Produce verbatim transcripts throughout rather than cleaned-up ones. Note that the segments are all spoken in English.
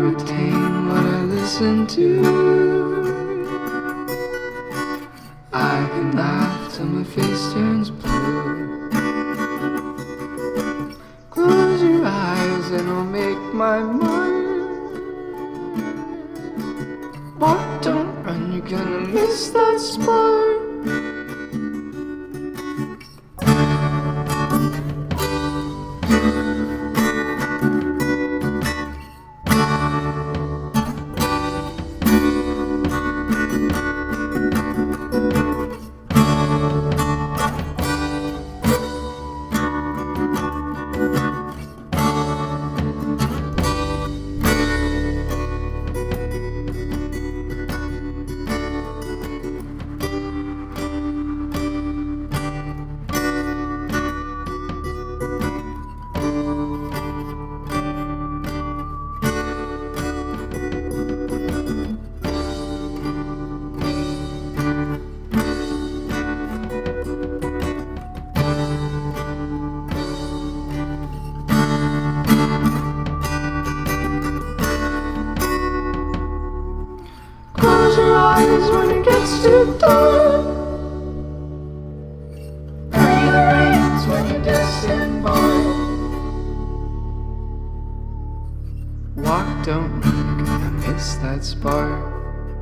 retain what I listen to. I can laugh till my face turns blue. Close your eyes and I'll make my mind. Walk, don't run, you're gonna miss that spark. Close your eyes when it gets too dark. Hurry the reins when you disembark. Walk, don't run, you're gonna miss that spark.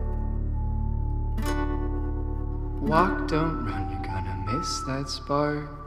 Walk, don't run, you're gonna miss that spark.